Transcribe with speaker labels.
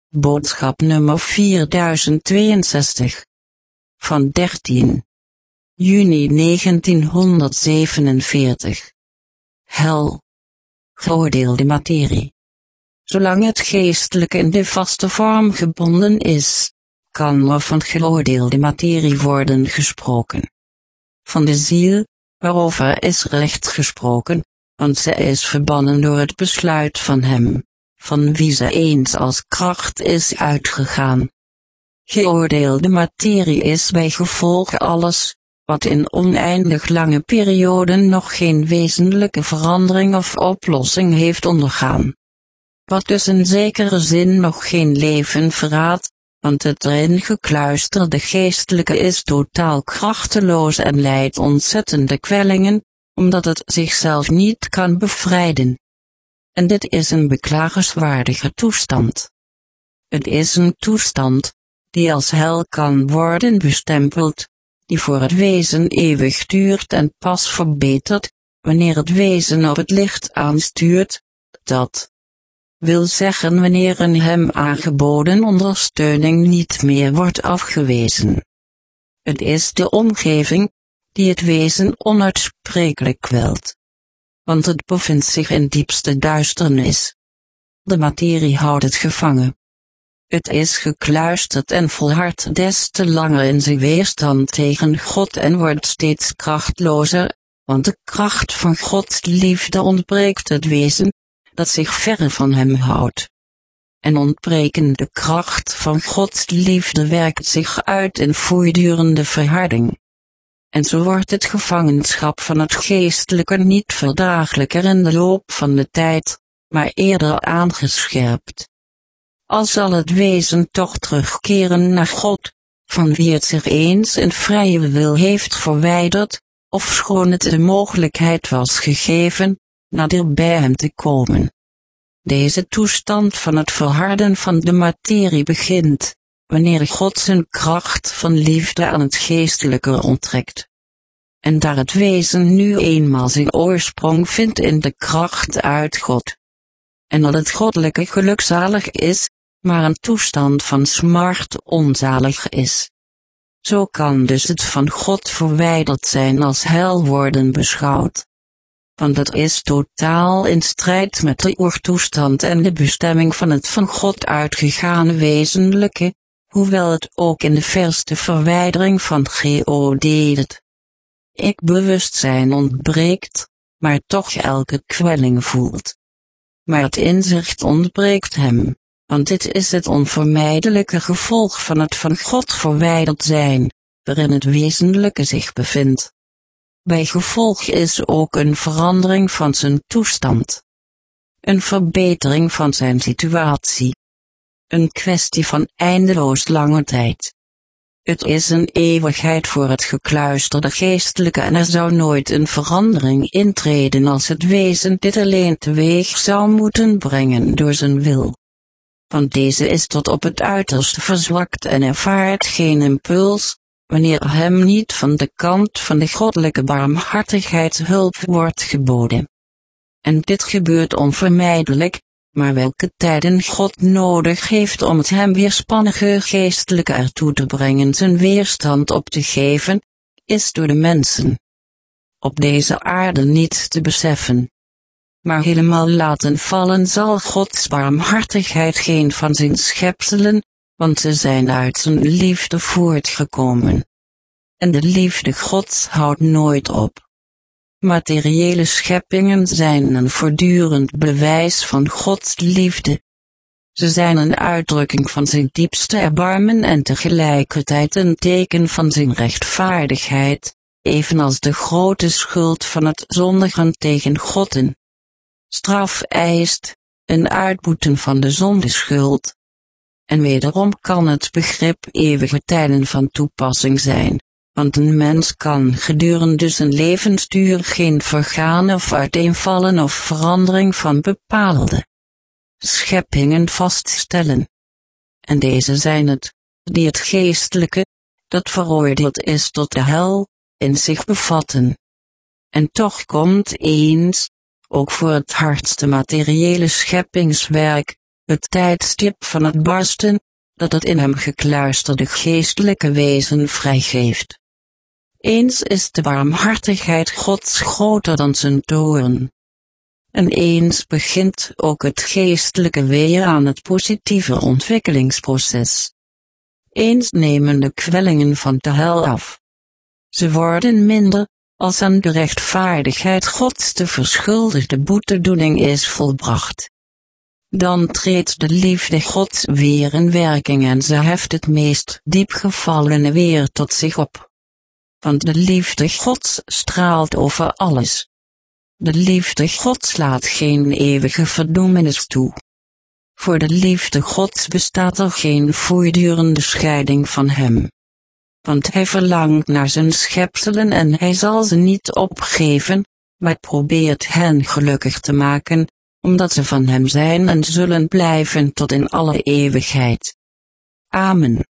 Speaker 1: Boodschap nummer 4062. Van 13 juni 1947. Hel. Geoordeelde materie. Zolang het geestelijke in de vaste vorm gebonden is, kan er van geoordeelde materie worden gesproken. Van de ziel, waarover is recht gesproken, want zij is verbannen door het besluit van hem, van wie ze eens als kracht is uitgegaan. Geoordeelde materie is bij gevolg alles, wat in oneindig lange perioden nog geen wezenlijke verandering of oplossing heeft ondergaan. Wat dus in zekere zin nog geen leven verraadt, want het erin gekluisterde geestelijke is totaal krachteloos en lijdt ontzettende kwellingen, omdat het zichzelf niet kan bevrijden. En dit is een beklagenswaardige toestand. Het is een toestand, die als hel kan worden bestempeld, die voor het wezen eeuwig duurt en pas verbetert, wanneer het wezen op het licht aanstuurt, dat wil zeggen wanneer een hem aangeboden ondersteuning niet meer wordt afgewezen. Het is de omgeving, die het wezen onuitsprekelijk kwelt. Want het bevindt zich in diepste duisternis. De materie houdt het gevangen. Het is gekluisterd en volhardt des te langer in zijn weerstand tegen God en wordt steeds krachtlozer, want de kracht van Gods liefde ontbreekt het wezen, dat zich verre van hem houdt. En ontbrekende kracht van Gods liefde werkt zich uit in voortdurende verharding. En zo wordt het gevangenschap van het geestelijke niet verdraaglijker in de loop van de tijd, maar eerder aangescherpt. Al zal het wezen toch terugkeren naar God, van wie het zich eens in vrije wil heeft verwijderd, ofschoon het de mogelijkheid was gegeven, nader bij hem te komen. Deze toestand van het verharden van de materie begint, wanneer God zijn kracht van liefde aan het geestelijke onttrekt. En daar het wezen nu eenmaal zijn oorsprong vindt in de kracht uit God. En dat het goddelijke gelukzalig is, maar een toestand van smart onzalig is. Zo kan dus het van God verwijderd zijn als hel worden beschouwd. Want het is totaal in strijd met de oertoestand en de bestemming van het van God uitgegane wezenlijke, hoewel het ook in de verste verwijdering van geoordeeld ik-bewustzijn ontbreekt, maar toch elke kwelling voelt. Maar het inzicht ontbreekt hem, want dit is het onvermijdelijke gevolg van het van God verwijderd zijn, waarin het wezenlijke zich bevindt. Bij gevolg is ook een verandering van zijn toestand. Een verbetering van zijn situatie. Een kwestie van eindeloos lange tijd. Het is een eeuwigheid voor het gekluisterde geestelijke en er zou nooit een verandering intreden als het wezen dit alleen teweeg zou moeten brengen door zijn wil. Want deze is tot op het uiterste verzwakt en ervaart geen impuls, wanneer hem niet van de kant van de goddelijke barmhartigheid hulp wordt geboden. En dit gebeurt onvermijdelijk, maar welke tijden God nodig heeft om het hem weerspannige geestelijke ertoe te brengen zijn weerstand op te geven, is door de mensen op deze aarde niet te beseffen. Maar helemaal laten vallen zal Gods barmhartigheid geen van zijn schepselen, want ze zijn uit zijn liefde voortgekomen. En de liefde Gods houdt nooit op. Materiële scheppingen zijn een voortdurend bewijs van Gods liefde. Ze zijn een uitdrukking van zijn diepste erbarmen en tegelijkertijd een teken van zijn rechtvaardigheid, evenals de grote schuld van het zondigen tegen God een straf eist, een uitboeten van de zondeschuld. En wederom kan het begrip eeuwige tijden van toepassing zijn, want een mens kan gedurende zijn levensduur geen vergaan of uiteenvallen of verandering van bepaalde scheppingen vaststellen. En deze zijn het, die het geestelijke, dat veroordeeld is tot de hel, in zich bevatten. En toch komt eens, ook voor het hardste materiële scheppingswerk, Het tijdstip van het barsten, dat het in hem gekluisterde geestelijke wezen vrijgeeft. Eens is de barmhartigheid Gods groter dan zijn toorn. En eens begint ook het geestelijke weer aan het positieve ontwikkelingsproces. Eens nemen de kwellingen van de hel af. Ze worden minder, als aan de rechtvaardigheid Gods de verschuldigde boetedoening is volbracht. Dan treedt de liefde Gods weer in werking en ze heft het meest diepgevallene weer tot zich op. Want de liefde Gods straalt over alles. De liefde Gods laat geen eeuwige verdoemenis toe. Voor de liefde Gods bestaat er geen voortdurende scheiding van hem. Want hij verlangt naar zijn schepselen en hij zal ze niet opgeven, maar probeert hen gelukkig te maken, omdat ze van hem zijn en zullen blijven tot in alle eeuwigheid. Amen.